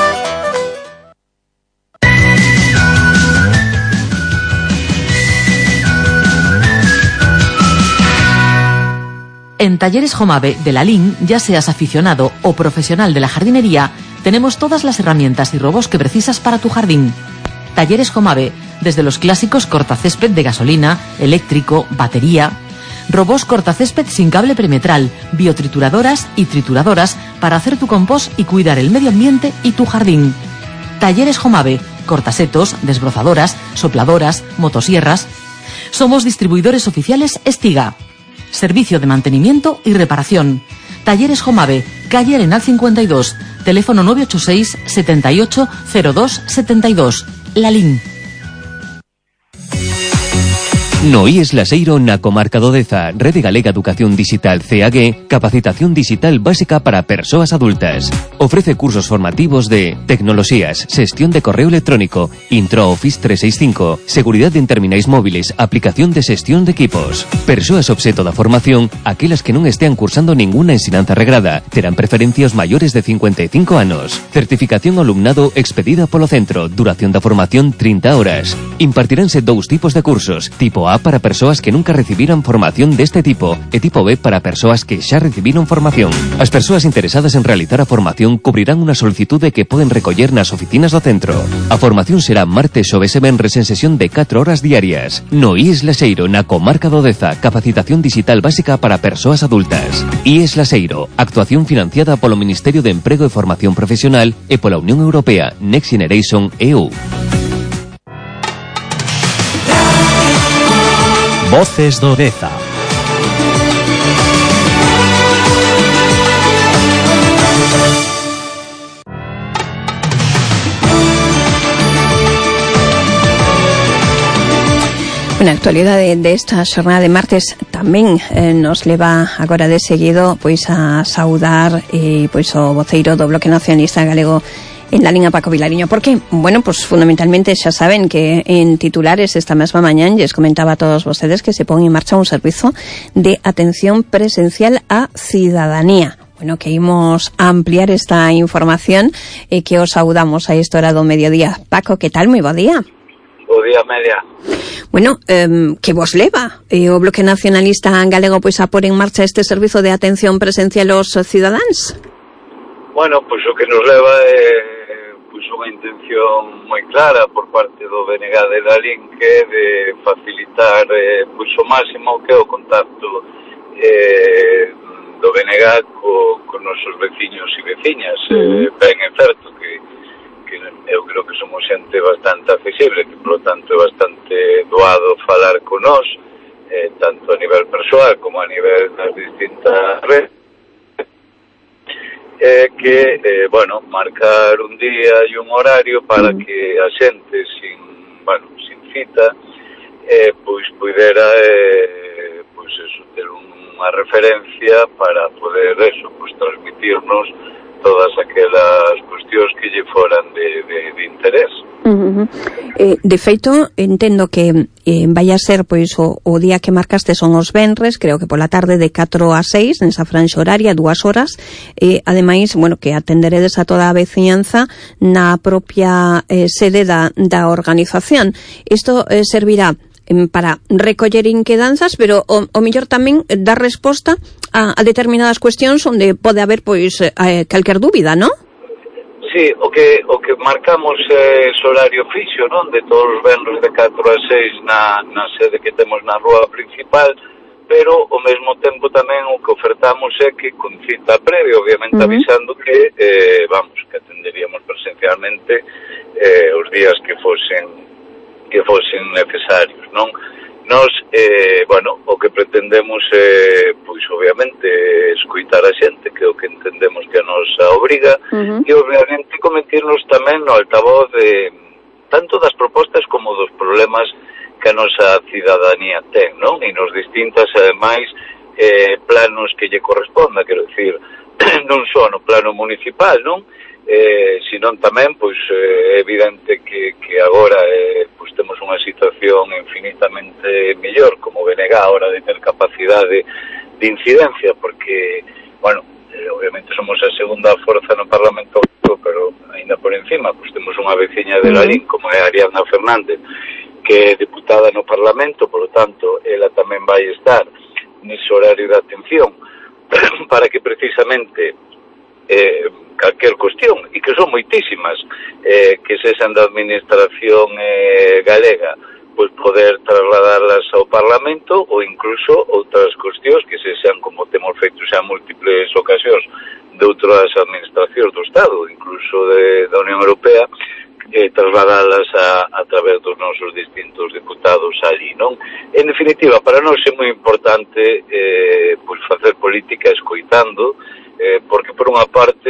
Speaker 8: En Talleres Jomave de la LIN, ya seas aficionado o profesional de la jardinería, tenemos todas las herramientas y robots que precisas para tu jardín. Talleres Jomave, desde los clásicos cortacésped de gasolina, eléctrico, batería, robots cortacésped sin cable perimetral, biotrituradoras y trituradoras para hacer tu compost y cuidar el medio ambiente y tu jardín. Talleres Jomave, cortasetos, desbrozadoras, sopladoras, motosierras. Somos distribuidores oficiales Estiga. Servicio de mantenimiento y reparación. Talleres Jomave, calle Arenal 52, teléfono 986 78 02 72. La LIN.
Speaker 6: No IES Laseiro na comarca do Deza, Rede Galega Educación Digital CAG, capacitación digital básica para persoas adultas. Ofrece cursos formativos de tecnoloxías, xestión de correo electrónico, Intro Office 365, seguridade en terminais móviles, aplicación de xestión de equipos. Persoas obxeto da formación, aquelas que non estean cursando ninguna ensinanza regrada, terán preferencia os maiores de 55 anos. Certificación ao alumnado expedida polo centro, duración da formación 30 horas. Impartiránse dous tipos de cursos, tipo Tipo A para persoas que nunca recibiran formación deste tipo e tipo B para persoas que xa recibiron formación. As persoas interesadas en realizar a formación cubrirán unha solicitude que poden recoller nas oficinas do centro. A formación será martes, xoves e venres en sesión de 4 horas diarias. No IES Laseiro, na comarca do Deza, capacitación digital básica para persoas adultas. IES Laseiro, actuación financiada polo Ministerio de Emprego e Formación Profesional e pola Unión Europea Next Generation EU.
Speaker 9: Voces do Deza.
Speaker 4: Bueno, a actualidade desta xornada de martes tamén nos leva agora de seguido pois a saudar pois o voceiro do Bloque Nacionalista Galego en la liña, Paco Vilariño. ¿Por qué? Bueno, pues fundamentalmente xa saben que en titulares esta mesma mañán lles comentaba a todos vostedes que se pon en marcha un servizo de atención presencial a cidadanía. Bueno, que imos a ampliar esta información e que os saudamos a esta hora do mediodía. Paco, que tal? Moi bo día.
Speaker 10: Bo día, Media.
Speaker 4: Bueno, que vos leva o Bloque Nacionalista Galego pois a pôr en marcha este servizo de atención presencial aos cidadáns?
Speaker 10: Bueno, pois o que nos leva é pois unha intención moi clara por parte do BNG de Lalín, que é de facilitar pois o máximo que é o contacto do BNG con nosos veciños e veciñas. Ben é certo que eu creo que somos xente bastante accesible, que por lo tanto é bastante doado falar con nós, tanto a nivel persoal como a nivel das distintas redes, bueno, marcar un día e un horario para que a xente sin cita pois pudera pois eso, ter unha referencia para poder eso, pois transmitirnos todas aquelas cuestións que lle foran de interés.
Speaker 4: De feito, entendo que vai a ser pois o día que marcaste son os venres, creo que pola tarde de 4 a 6, nesa franxa horaria, 2 horas, ademais, bueno, que atenderedes a toda a veciñanza na propia sede da organización. Isto servirá para recoller inquedanzas, pero o mellor tamén dar resposta a determinadas cuestións onde pode haber pois calquer dúbida, non?
Speaker 10: Sí, o que marcamos é ese horario fixo, non? De todos os venres de 4 a 6 na sede que temos na rúa principal, pero ao mesmo tempo tamén o que ofertamos é que con cita previa, obviamente avisando que que atenderíamos presencialmente os días que fosen necesarios, non? Nos, bueno, o que pretendemos é, pois, obviamente, escoitar a xente, que é o que entendemos que a nos obriga, e, obviamente, convertirnos tamén no altavoz de tanto das propostas como dos problemas que a nosa cidadanía ten, non? E nos distintas, ademais, planos que lle corresponda, quero dicir, non só no plano municipal, non? Senón tamén, pois, é evidente que agora pois temos unha situación infinitamente mellor como BNG a hora de ter capacidade de incidencia, porque, bueno, obviamente somos a segunda forza no Parlamento, pero ainda por encima, pois temos unha veciña de Lalín como é Ariadna Fernández, que é deputada no Parlamento, por lo tanto, ela tamén vai estar nese horario de atención para que precisamente calquer cuestión, e que son moitísimas, que sexan da administración galega, pois poder trasladarlas ao Parlamento, ou incluso outras cuestións que sexan, como temos feito xa múltiples ocasións, de outras administracións do Estado, incluso da Unión Europea, trasladalas a través dos nosos distintos deputados ali, non? En definitiva, para nós é moi importante pois facer política escoitando, porque por unha parte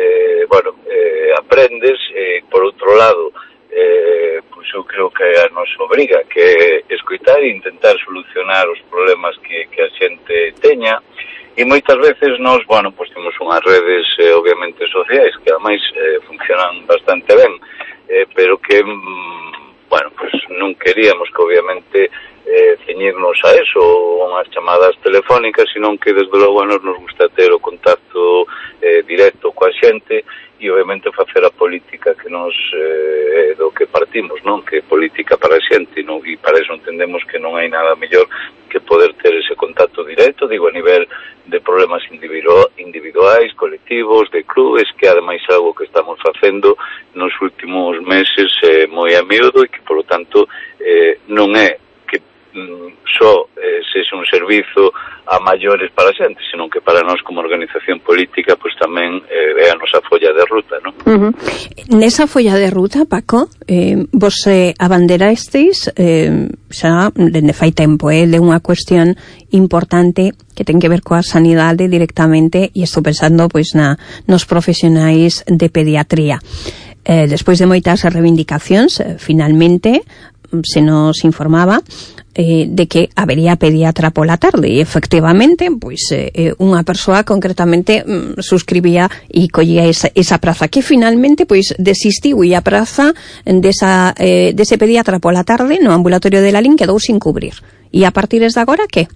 Speaker 10: aprendes, por outro lado pois eu creo que a nos obriga que é escoitar e intentar solucionar os problemas que a xente teña, e moitas veces nós, bueno, pois temos unhas redes obviamente sociais que ademais funcionan bastante ben, pero que bueno, pues non queríamos que obviamente ceñirnos a eso, unhas chamadas telefónicas, senón que desde logo a nos gusta ter o contacto directo coa xente e obviamente facer a política que nos do que partimos, non? Que é política para a xente, non? E para eso entendemos que non hai nada mellor que poder ter ese contacto directo, digo, a nivel de problemas individuais, colectivos, de clubes, que ademais é algo que estamos facendo nos últimos meses moi a miúdo e que, polo tanto, non é que só sexa un servizo a maiores para a xente, senón que para nós como organización política pois tamén é a nosa folla de ruta, non?
Speaker 4: Nesa folla de ruta, Paco, vos abanderasteis xa dende fai tempo de unha cuestión importante que ten que ver coa sanidade directamente, e estou pensando pois nos profesionais de pediatría. Despois de moitas reivindicacións, finalmente se nos informaba de que habería pediatra pola tarde, e efectivamente pois unha persoa concretamente suscribía e collía esa praza, que finalmente pois desistiu, e a praza dese pediatra pola tarde no ambulatorio de Lalín quedou sin cubrir. E a partir de agora, que?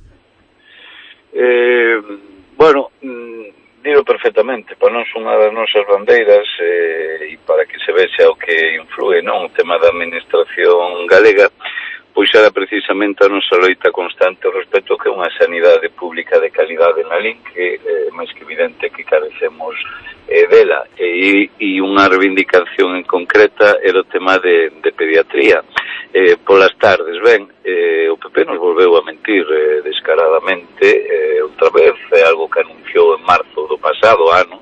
Speaker 10: Bueno, dilo perfectamente, para nós unha das nosas bandeiras e para que se vexa o que influe, non, o tema da administración galega, pois era precisamente a nosa loita constante ao respecto que é unha sanidade pública de calidade en Lalín, que é máis que evidente que carecemos dela, e unha reivindicación en concreta era o tema de pediatría. Polas tardes, ben, o PP nos volveu a mentir descaradamente outra vez, é algo que anunciou en marzo do pasado ano,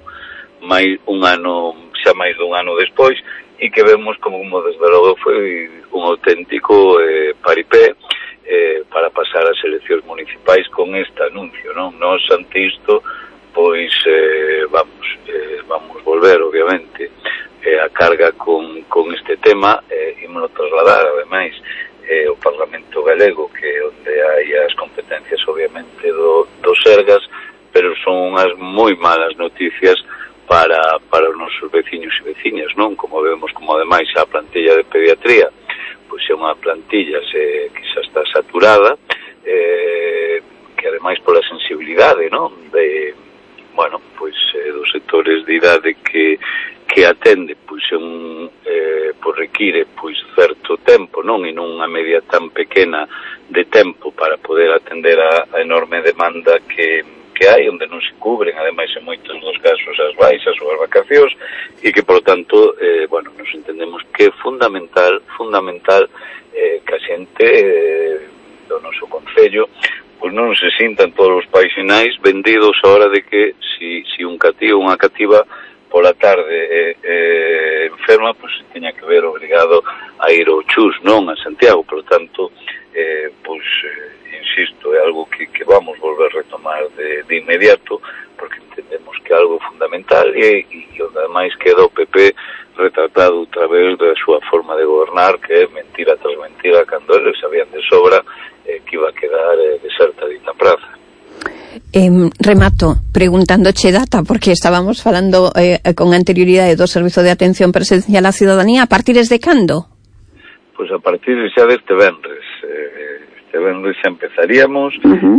Speaker 10: xa máis dun ano despois, e que vemos como desde logo foi un auténtico paripé para pasar as eleccións municipais con este anuncio, non? Nos ante isto, pois vamos volver, obviamente, a carga con este tema, ímolo trasladar, ademais, o Parlamento Galego, que é onde hai as competencias, obviamente, do Sergas, pero son unhas moi malas noticias para os nosos veciños e veciñas, non? Como vemos, como ademais a plantilla de pediatría pois é unha plantilla que xa está saturada, que ademais pola sensibilidade, non? Bueno, pois dos sectores de idade que atende, pois require pois certo tempo, non? E nunha media tan pequena de tempo para poder atender a enorme demanda que hai, onde non se cubren, ademais en moitos dos casos as baixas ou as vacacións, e que, por tanto, nos entendemos que é fundamental que a xente do noso concello pois non se sintan todos os paixinais vendidos a hora de que si un cativo ou unha cativa pola tarde enferma, pois se teña que ver obrigado a ir ao Chus, non a Santiago. Por tanto, insisto, é algo que vamos volver a retomar de inmediato, porque entendemos que é algo fundamental e ademais queda o PP retratado outra vez da súa forma de gobernar, que é mentira tras mentira, cando eles sabían de sobra que iba a quedar deserta dita praza.
Speaker 4: Remato preguntándoche data, porque estábamos falando con anterioridade do Servizo de Atención Presencial á Ciudadanía. A partir de cando?
Speaker 10: Pois a partir xa deste venres. Este venres xa empezaríamos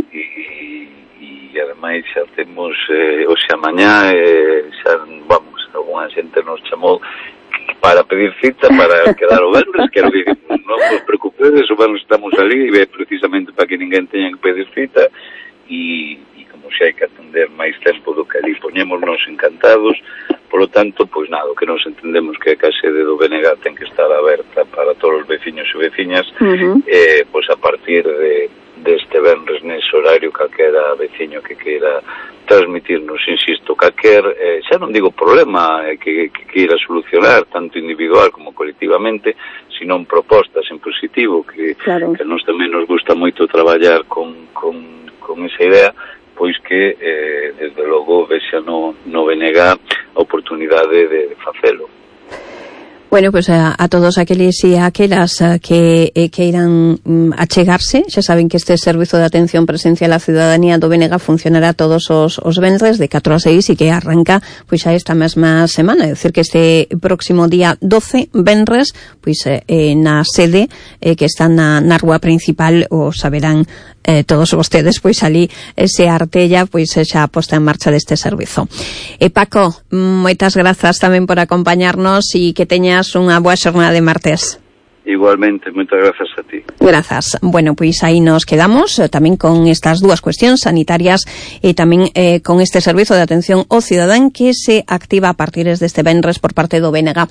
Speaker 10: e ademais xa temos hoxe a mañá xa vamos, alguna xente nos chamou para pedir cita para quedar o venres, quero que non vos preocupedes, o venres estamos ali e precisamente para que ninguén teña que pedir cita e como xa hai que atender máis tempo do que ali poñémonos encantados. Por lo tanto, pois nada, o que nos entendemos que a sede do BNG ten que estar aberta para todos os veciños e veciñas, pois a partir deste venres nese horario, calquera veciño que queira transmitirnos, insisto, calquer, xa non digo problema que queira solucionar, tanto individual como colectivamente, senón propostas en positivo, que a nos tamén nos gusta moito traballar con esa idea, pois que, desde logo, vexa no BNG a oportunidade de facelo.
Speaker 4: Bueno, pues a todos aqueles e aquelas que queiran achegarse, xa saben que este servizo de atención presencial á ciudadanía do BNG funcionará todos os venres de 4 a 6 e que arranca pois a esta mesma semana, é dicir que este próximo día 12 venres pois na sede que está na rúa principal, o saberán todos vostedes, pois ali se artella pois xa posta en marcha deste servizo. Paco, moitas grazas tamén por acompañarnos e que teñas unha boa xornada de martes.
Speaker 10: Igualmente, moitas grazas a ti.
Speaker 4: Grazas. Bueno, pois aí nos quedamos tamén con estas dúas cuestións sanitarias e tamén con este servizo de atención ao cidadán que se activa a partir deste venres por parte do BNG.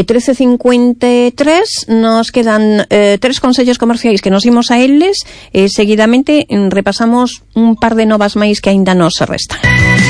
Speaker 4: 13:53, nos quedan 3 consellos comerciais que nos imos a eles e seguidamente repasamos un par de novas máis que aínda nos restan.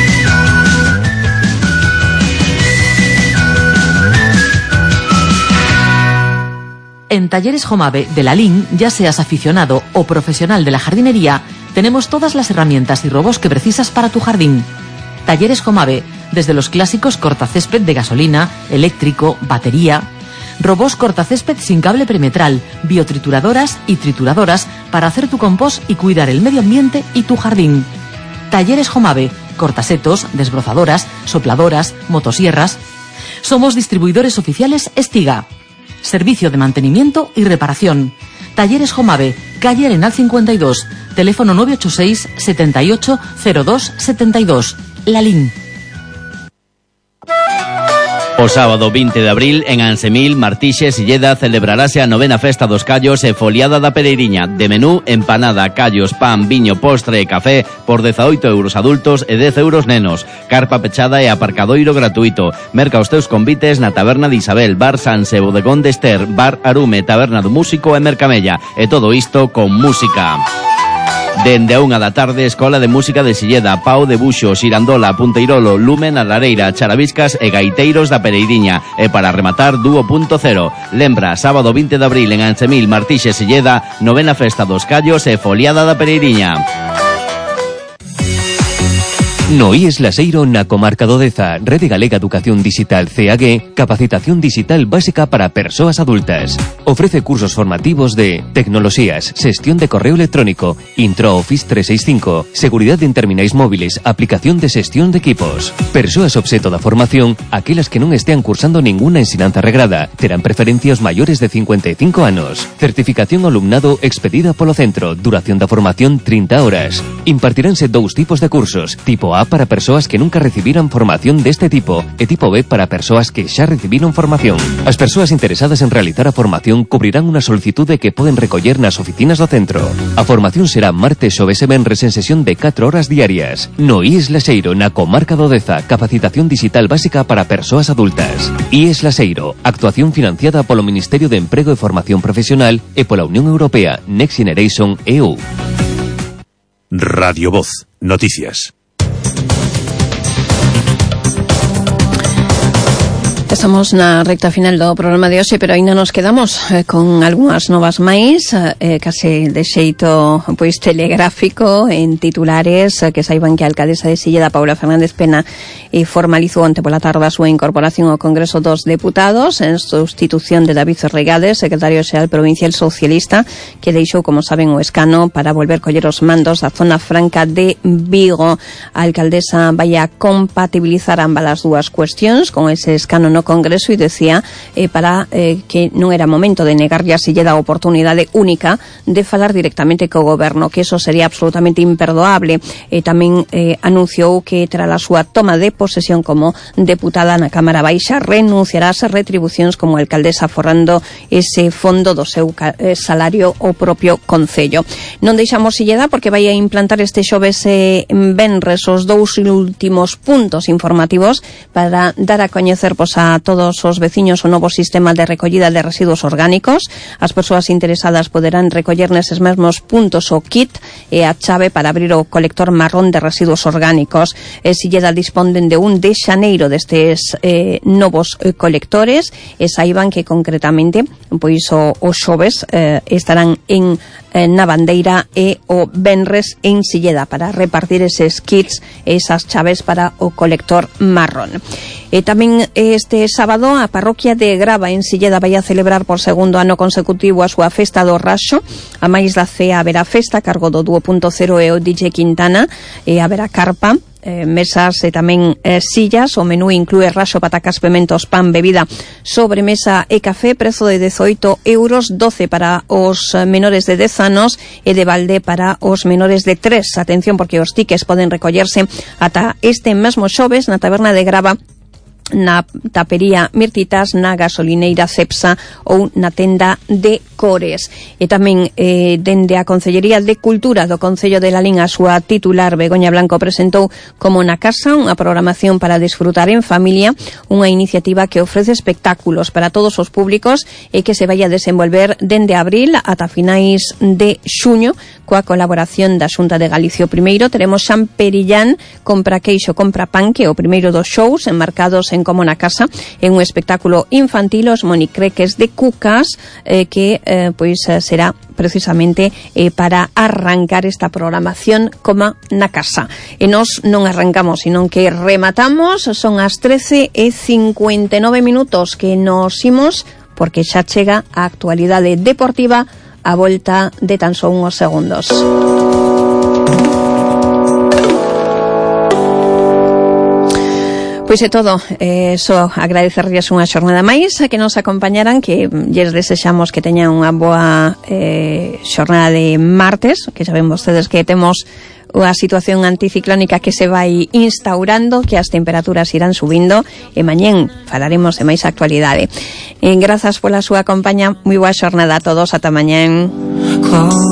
Speaker 8: En Talleres Jomave de la LIN, ya seas aficionado o profesional de la jardinería, tenemos todas las herramientas y robos que precisas para tu jardín. Talleres Jomave, desde los clásicos cortacésped de gasolina, eléctrico, batería, robos cortacésped sin cable perimetral, biotrituradoras y trituradoras para hacer tu compost y cuidar el medio ambiente y tu jardín. Talleres Jomave, cortasetos, desbrozadoras, sopladoras, motosierras. Somos distribuidores oficiales Estiga. Servicio de mantenimiento y reparación. Talleres Jomave, calle Arenal 52, teléfono 986 78 02 72. La LIN.
Speaker 7: O sábado 20 de abril, en Ansemil, Martixes e Lleda, celebrarase a 9ª Festa dos Callos e Foliada da Pereiriña. De menú, empanada, callos, pan, viño, postre e café por 18 euros adultos e 10 euros nenos. Carpa pechada e aparcadoiro gratuito. Merca os teus convites na Taberna de Isabel, Bar Sanse, Bodegón de Ester, Bar Arume, Taberna do Músico e Mercamella. E todo isto con música. Dende a 1 da tarde, Escola de Música de Silleda, Pau de Buxo, Xirandola, Punteirolo, Lumen, a Lareira, Charaviscas e Gaiteiros da Pereiriña. E para rematar, Dúo Punto Cero. Lembra, sábado 20 de abril en Ansemil, Martixes e Silleda, 9ª Festa dos Callos e Foliada da Pereiriña.
Speaker 6: No IES Laseiro na comarca do Deza, Rede Galega Educación Digital CAG, capacitación digital básica para persoas adultas. Ofrece cursos formativos de tecnoloxías, xestión de correo electrónico, Intro Office 365, seguridade en terminais móviles, aplicación de xestión de equipos. Persoas obxeto da formación, aquelas que non estean cursando ninguna ensinanza regrada, terán preferencia os maiores de 55 anos. Certificación alumnado expedida polo centro, duración da formación 30 horas. Impartiránse 2 tipos de cursos, tipo A para persoas que nunca recibiran formación deste tipo e tipo B para persoas que xa recibiron formación. As persoas interesadas en realizar a formación cubrirán unha solicitude que poden recoller nas oficinas do centro. A formación será martes, xoves e venres en sesión de 4 horas diarias. No IES Laseiro, na comarca do Deza, capacitación digital básica para persoas adultas. IES Laseiro, actuación financiada polo Ministerio de Emprego e Formación Profesional e pola Unión Europea, Next Generation EU.
Speaker 9: Radio Voz, noticias.
Speaker 4: Estamos na recta final do programa de hoxe, pero aínda nos quedamos con algunhas novas máis, case de xeito pois telegráfico en titulares, que saiban que a alcaldesa de Silleda, Paula Fernández Pena, formalizou onte pola tarde a súa incorporación ao Congreso dos Deputados en sustitución de David Regades, secretario xeral provincial socialista, que deixou, como saben, o escano para volver coller os mandos da zona franca de Vigo. A alcaldesa vai a compatibilizar ambas as dúas cuestións con ese escano no Congreso e decía para que non era momento de negarlle a Silleda a oportunidade única de falar directamente co goberno, que eso sería absolutamente imperdoable. Tamén anunciou que tras a súa toma de posesión como deputada na Cámara Baixa renunciará ás retribucións como alcaldesa, forrando ese fondo do seu salario ao propio Concello. Non deixamos Silleda porque vai a implantar este xoves venres os 2 últimos puntos informativos para dar a coñecer a todos os veciños o novo sistema de recollida de residuos orgánicos. As persoas interesadas poderán recoller neses mesmos puntos o kit e a chave para abrir o colector marrón de residuos orgánicos. Silleda disponden de 1 de xaneiro destes novos colectores e saiban que concretamente pois o xoves estarán en na Bandeira e o venres en Silleda para repartir eses kits e esas chaves para o colector marrón. E tamén este sábado a parroquia de Grava en Silleda vai a celebrar por segundo ano consecutivo a súa festa do Raxo. A máis da cea haberá festa a cargo do 2.0 e o DJ Quintana, e haberá carpa, mesas e tamén sillas. O menú inclúe raxo, patacas, pementos, pan, bebida, sobremesa e café. Prezo de 18 euros, 12 para os menores de 10 anos e de balde para os menores de 3. Atención, porque os tickets poden recollerse ata este mesmo xoves na taberna de Grava, na tapería Mirtitas, na gasolineira Cepsa ou na tenda de Cores. E tamén dende a Concellería de Cultura do Concello de Lalín, a súa titular Begoña Blanco presentou Como na Casa, unha programación para disfrutar en familia, unha iniciativa que ofrece espectáculos para todos os públicos e que se vai a desenvolver dende abril ata finais de xuño coa colaboración da Xunta de Galicia. O primeiro teremos Xan Perillán, Compra Queixo, Compra Pan, que é o primeiro dos shows enmarcados en Como na Casa, é un espectáculo infantil, os monicreques de Cucas, que será precisamente para arrancar esta programación Como na Casa. E nós non arrancamos, senón que rematamos. Son as 13:59 minutos que nos imos, porque xa chega a actualidade deportiva a volta de tan só uns segundos. Pois é todo, só agradecerlles unha xornada máis a que nos acompañaran, que lles desexamos que teñan unha boa xornada de martes, que xa ven vostedes que temos unha situación anticiclónica que se vai instaurando, que as temperaturas irán subindo, e mañén falaremos de máis actualidade. Grazas pola súa compañía, moi boa xornada a todos, ata mañén.